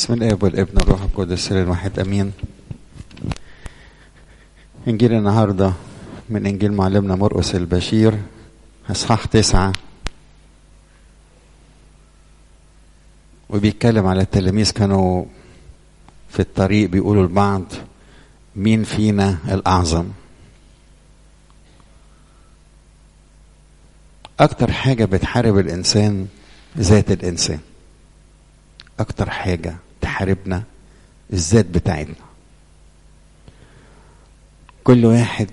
بسم الاب والابن والروح القدس الواحد امين. انجيل النهارده من انجيل معلمنا مرقس البشير اصحاح 9، وبيتكلم على التلاميذ كانوا في الطريق بيقولوا لبعض مين فينا الاعظم. اكتر حاجه بتحارب الانسان ذات الانسان، اكتر حاجه تحاربنا الذات بتاعتنا. كل واحد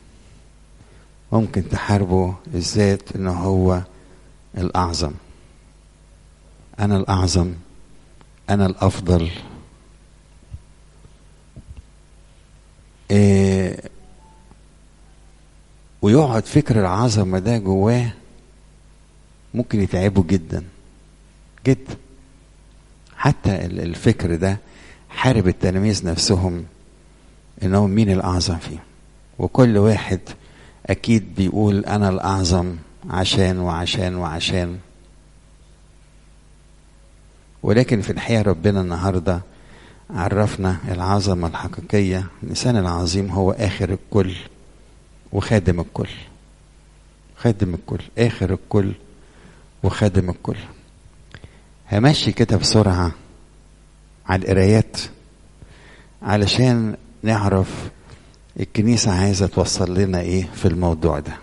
ممكن تحاربه الذات انه هو الاعظم، انا الاعظم، انا الافضل. ويقعد فكر العظمه ده جواه، ممكن يتعبه جدا جدا. حتى الفكر ده حارب التلاميذ نفسهم انهم مين الاعظم فيهم، وكل واحد اكيد بيقول انا الاعظم عشان وعشان وعشان. ولكن في الحقيقه ربنا النهارده عرفنا العظمه الحقيقيه. الانسان العظيم هو اخر الكل وخادم الكل، خادم الكل، اخر الكل وخادم الكل. همشي كده بسرعه على القرايات علشان نعرف الكنيسة عايزة توصل لنا ايه في الموضوع ده.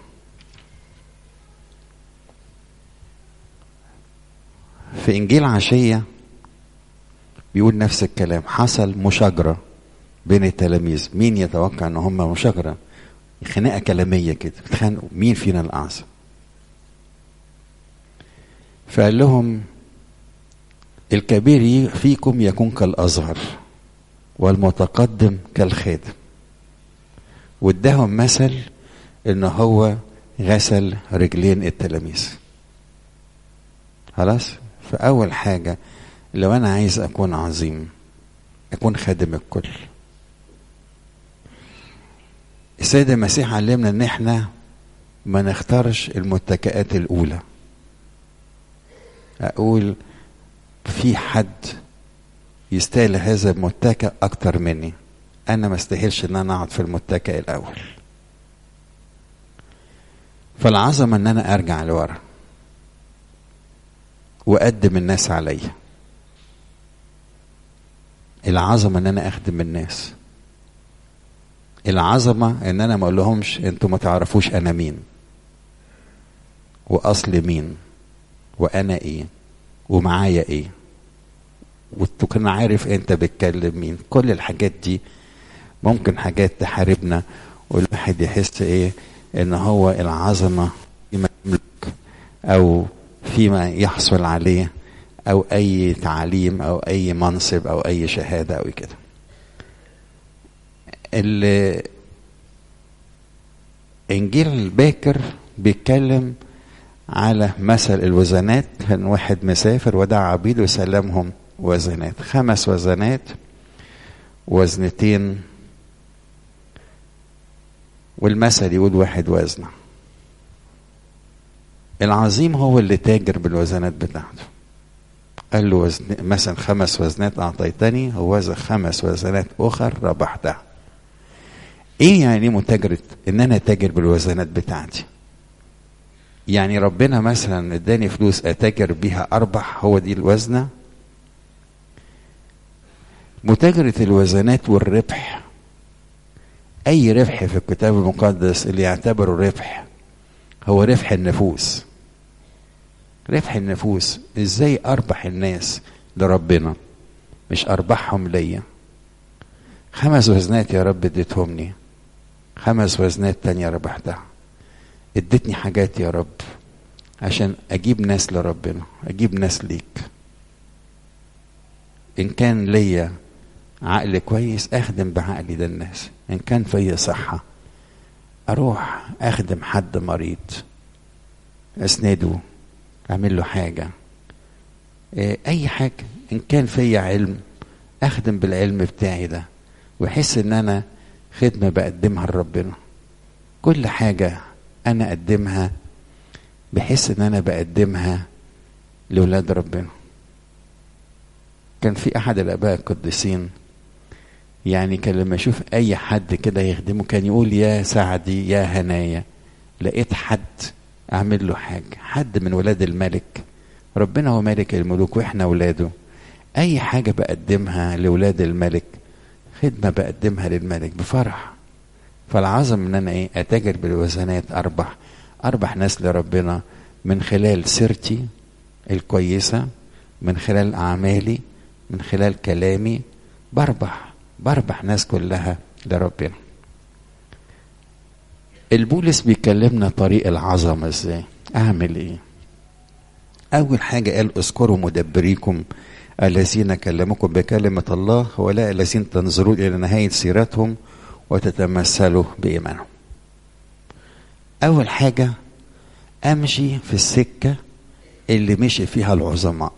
في انجيل عشية بيقول نفس الكلام، حصل مشاجرة بين التلاميذ. مين يتوقع ان هم مشاجرة؟ خناقة كلامية كده، بيتخانقوا مين فينا الاعظم. فقال لهم الكبير فيكم يكون كالاصغر والمتقدم كالخادم. واداهم مثل ان هو غسل رجلين التلاميذ. خلاص، فاول حاجة لو انا عايز اكون عظيم اكون خادم الكل. السيد المسيح علمنا ان احنا ما نختارش المتكئات الاولى. اقول في حد يستاهل هذا المتكئ اكتر مني، انا ما استاهلش ان انا اقعد في المتكئ الاول. فالعظمه ان انا ارجع لورا واقدم الناس عليا. العظمه ان انا اخدم الناس. العظمه ان انا ما اقولهمش انتوا ما تعرفوش انا مين واصل مين وانا ايه ومعايا ايه وتكون عارف انت بتكلم مين. كل الحاجات دي ممكن حاجات تحاربنا، والواحد يحس ايه ان هو العظمة فيما يملك او فيما يحصل عليه او اي تعليم او اي منصب او اي شهادة او كده. الانجيل الباكر بيتكلم على مثل الوزنات. كان واحد مسافر ودعا عبيد وسلمهم وزنات، 5 وزنات، وزنتين، والمثل يقول 1 وزنة. العظيم هو اللي تاجر بالوزنات بتاعته. قال له مثلا 5 وزنات أعطيتني، هو 5 وزنات أخر ربحتها. إيه يعني متاجرة؟ إن أنا تاجر بالوزنات بتاعتي. يعني ربنا مثلا اداني فلوس أتاجر بيها أربح، هو دي الوزنة. متاجرة الوزنات والربح، أي ربح في الكتاب المقدس اللي يعتبره ربح هو ربح النفوس. ربح النفوس، إزاي أربح الناس لربنا مش أربحهم ليا. 5 وزنات يا رب اديتهمني، 5 وزنات تانية ربحتها. اديتني حاجات يا رب عشان أجيب ناس لربنا، أجيب ناس ليك. إن كان ليا عقل كويس أخدم بعقلي ده الناس، إن كان فيا صحة أروح أخدم حد مريض أسنده، أعمل له حاجة، أي حاجة. إن كان فيا علم أخدم بالعلم بتاعي ده، وأحس إن أنا خدمة بقدمها لربنا. كل حاجة أنا أقدمها بحس إن أنا بقدمها لولاد ربنا. كان في احد الاباء القديسين يعني كان لما يشوف اي حد كده يخدمه كان يقول يا سعدي يا هنايا لقيت حد اعمل له حاجه، حد من ولاد الملك. ربنا هو ملك الملوك واحنا اولاده. اي حاجه بقدمها لولاد الملك، خدمه بقدمها للملك بفرح. فالعظم ان انا اتاجر بالوزنات، اربح ناس لربنا من خلال سيرتي الكويسه، من خلال اعمالي، من خلال كلامي. بربح ناس كلها لربنا. البولس بيكلمنا طريق العظمه ازاي، اعمل ايه. اول حاجه قال اذكروا مدبريكم الذين كلموكم بكلمه الله ولا الذين تنظرون الى نهايه سيرتهم وتتمثلوا بايمانهم. اول حاجه امشي في السكه اللي مشي فيها العظماء.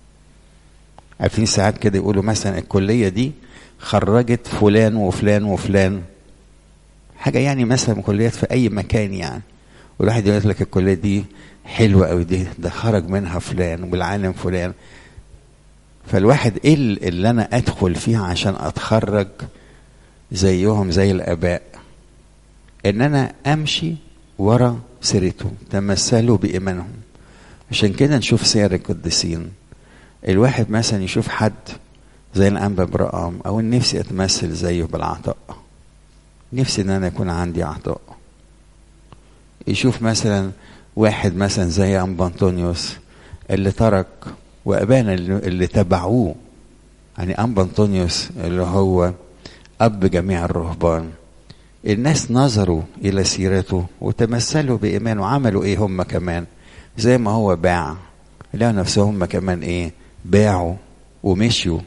عارفين ساعات كده يقولوا مثلا الكليه دي خرجت فلان وفلان وفلان، حاجه يعني مثلا كليات في اي مكان يعني، والواحد يقول لك الكليه دي حلوه قوي، ده خرج منها فلان والعالم فلان. فالواحد ايه اللي انا ادخل فيها عشان اتخرج زيهم زي الاباء؟ ان انا امشي ورا سيرتهم، تمثلوا بايمانهم. عشان كده نشوف سير القديسين. الواحد مثلا يشوف حد زي الانبا برقام، او نفسي اتمثل زيه بالعطاء، نفسي ان انا يكون عندي عطاء. يشوف مثلا واحد مثلا زي انبا انطونيوس اللي ترك، وابانا اللي تبعوه. يعني انبا انطونيوس اللي هو اب جميع الرهبان، الناس نظروا الى سيرته وتمثلوا بايمانه. وعملوا ايه هم كمان؟ زي ما هو باع، لقوا نفسهم هم كمان باعوا ومشيوا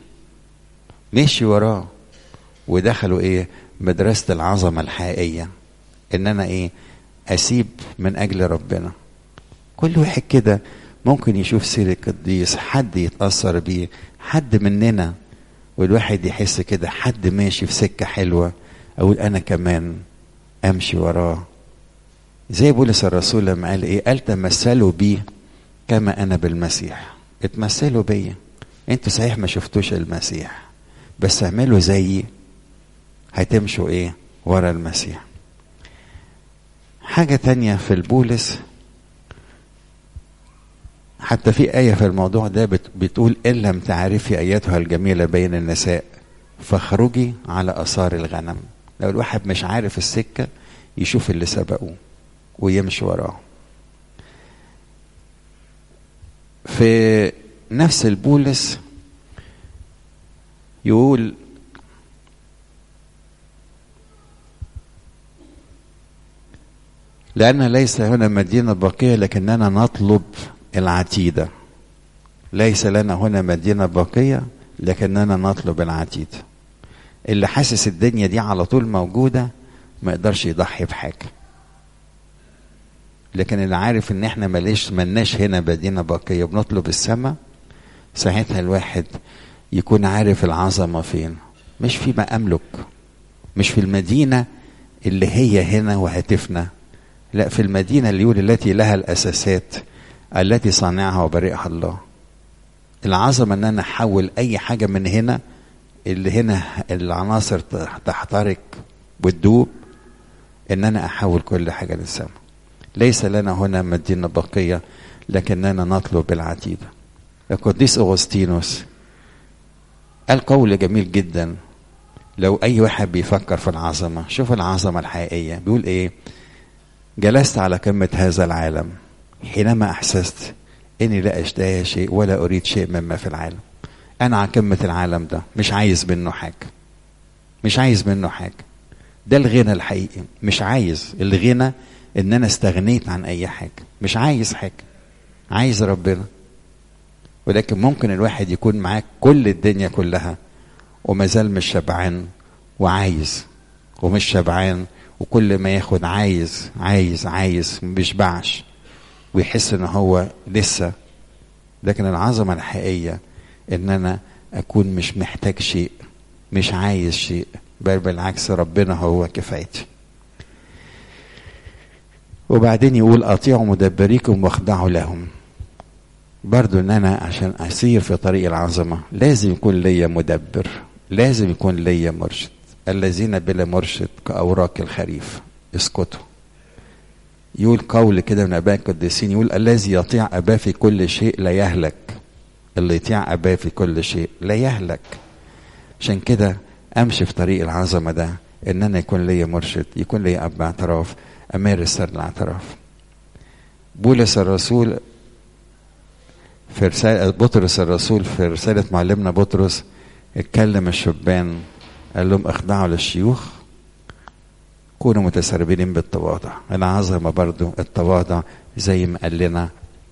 وراه، ودخلوا مدرسة العظمة الحقيقية. ان انا اسيب من اجل ربنا. كل واحد كده ممكن يشوف سيرة قديس، حد يتأثر بيه، حد مننا، والواحد يحس كده حد ماشي في سكة حلوة، اقول انا كمان امشي وراه. زي بولس الرسول لما قال تمثلوا بي كما انا بالمسيح. اتمثلوا بيا. انتوا صحيح ما شفتوش المسيح، بس اعملوا زيي، هتمشوا ورا المسيح. حاجة تانية في البولس، حتى في آية في الموضوع ده بتقول إن لم تعرفي أيتها الجميلة بين النساء فاخرجي على آثار الغنم. لو الواحد مش عارف السكة يشوف اللي سبقوه ويمشي وراه. في نفس البولس يقول لأن ليس هنا مدينة باقية لكننا نطلب العتيدة. ليس لنا هنا مدينة باقية لكننا نطلب العتيدة. اللي حاسس الدنيا دي على طول موجودة ما يقدرش يضحي بحاجة، لكن اللي عارف ان احنا ملناش هنا مدينة باقية بنطلب السماء، ساعتها الواحد يكون عارف العظمة فين. مش فيما أملك، مش في المدينة اللي هي هنا وهتفنا، لا، في المدينة اللي يقول التي لها الأساسات التي صانعها وبارئها الله. العظمة ان انا احول اي حاجة من هنا، اللي هنا العناصر تحترق وتدوب، ان انا احول كل حاجة للسماء. ليس لنا هنا مدينة باقية لكننا نطلب العتيدة. القديس أغسطينوس قال قول جميل جدا. لو اي واحد بيفكر في العظمة، شوف العظمة الحقيقية، بيقول جلست على قمة هذا العالم حينما احسست اني لا اشتهي شيء ولا اريد شيء مما في العالم. انا على قمة العالم ده مش عايز منه حاجة، ده الغنى الحقيقي. مش عايز الغنى ان انا استغنيت عن اي حاجة، مش عايز حاجة، عايز ربنا. ولكن ممكن الواحد يكون معاك كل الدنيا كلها وما زال مش شبعان، وعايز ومش شبعان، وكل ما ياخد عايز مبيشبعش، ويحس ان هو لسه. لكن العظمة الحقيقية ان انا اكون مش محتاج شيء، مش عايز شيء، بل بالعكس ربنا هو كفايتي. وبعدين يقول اطيعوا مدبريكم واخضعوا لهم. برضو ان انا عشان اسير في طريق العظمة لازم يكون ليا مدبر، لازم يكون ليا مرشد. الذين بلا مرشد كأوراق الخريف اسكتوا. يقول قول كده من اباء القديسين، يقول الذي يطيع اباه في كل شيء لا يهلك. اللي يطيع اباه في كل شيء لا يهلك. عشان كده امشي في طريق العظمة ده ان انا يكون ليا مرشد، يكون ليا اب اعتراف، امارس سر الاعتراف. بولس الرسول في رسالة بطرس الرسول في رسالة معلمنا بطرس اتكلم الشبان قال لهم اخضعوا للشيوخ، كونوا متسربلين بالتواضع. العظمة برضو التواضع زي ما قال لنا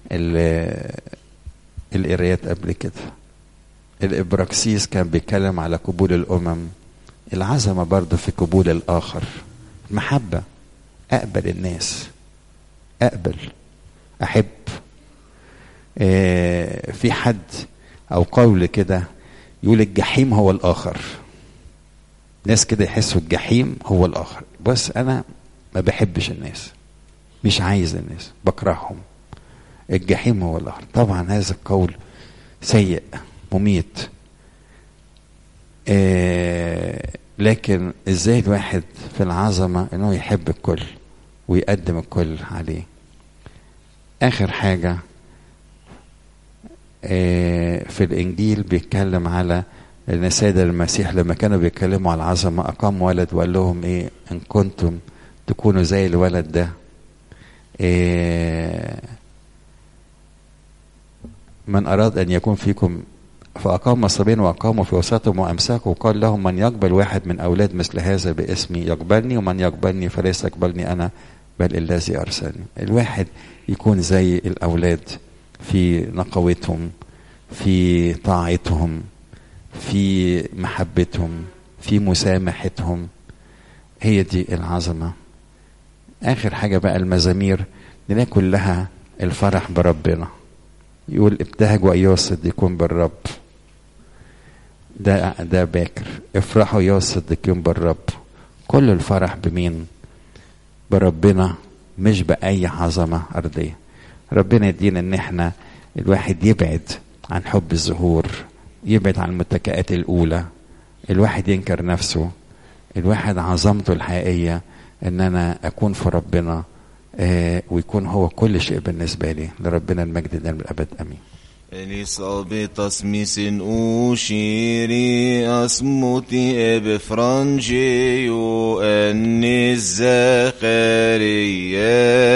القرايات قبل كده. الإبراكسيس كان بيتكلم على قبول الأمم. العظمة برضو في قبول الآخر، محبة، أقبل الناس، أقبل، أحب. في حد أو قول كده يقول الجحيم هو الآخر. ناس كده يحسوا الجحيم هو الآخر. بس أنا ما بحبش الناس، مش عايز الناس، بكرههم. الجحيم هو الآخر. طبعا هذا القول سيء مميت. لكن ازاي الواحد في العظمة انه يحب الكل ويقدم الكل عليه. اخر حاجة في الانجيل بيتكلم على ان السيد المسيح لما كانوا بيتكلموا على العظمة اقام ولد وقال لهم ايه، ان كنتم تكونوا زي الولد ده من اراد ان يكون فيكم. فأقام مصرين وأقاموا في وسطهم وأمسكوا وقال لهم من يقبل واحد من أولاد مثل هذا باسمي يقبلني، ومن يقبلني فليس يقبلني أنا بل الذي أرسلني. الواحد يكون زي الأولاد في نقوتهم، في طاعتهم، في محبتهم، في مسامحتهم. هي دي العظمة. آخر حاجة بقى المزامير نلاقي كلها الفرح بربنا. يقول ابتهجوا أيها الصديقون بالرب. ده باكر. افرحوا يا الصديقين بالرب. كل الفرح بمين؟ بربنا، مش بأي عظمة أرضية. ربنا يدينا ان احنا الواحد يبعد عن حب الظهور، يبعد عن المتكئات الأولى، الواحد ينكر نفسه. الواحد عظمته الحقيقية ان انا اكون في ربنا ويكون هو كل شيء بالنسبة لي. لربنا المجد دائما الأبد آمين. Elisabethas misin ushiri asmuti ebe frangeio ennis Zachariah